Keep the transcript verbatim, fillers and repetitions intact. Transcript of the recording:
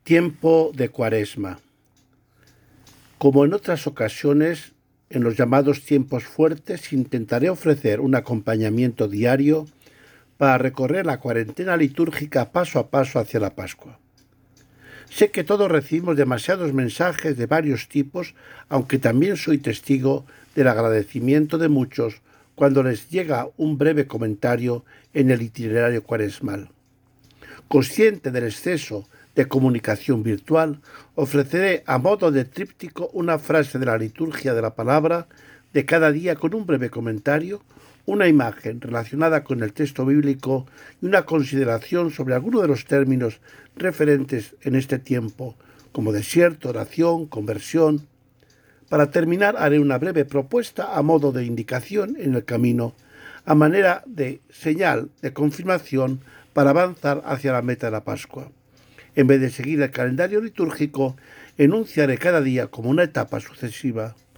Tiempo de Cuaresma. Como en otras ocasiones, en los llamados tiempos fuertes, intentaré ofrecer un acompañamiento diario para recorrer la cuarentena litúrgica paso a paso hacia la Pascua. Sé que todos recibimos demasiados mensajes de varios tipos, aunque también soy testigo del agradecimiento de muchos cuando les llega un breve comentario en el itinerario cuaresmal. Consciente del exceso de comunicación virtual, ofreceré a modo de tríptico una frase de la liturgia de la palabra de cada día con un breve comentario, una imagen relacionada con el texto bíblico y una consideración sobre alguno de los términos referentes en este tiempo, como desierto, oración, conversión. Para terminar, haré una breve propuesta a modo de indicación en el camino, a manera de señal de confirmación para avanzar hacia la meta de la Pascua. En vez de seguir el calendario litúrgico, enunciaré cada día como una etapa sucesiva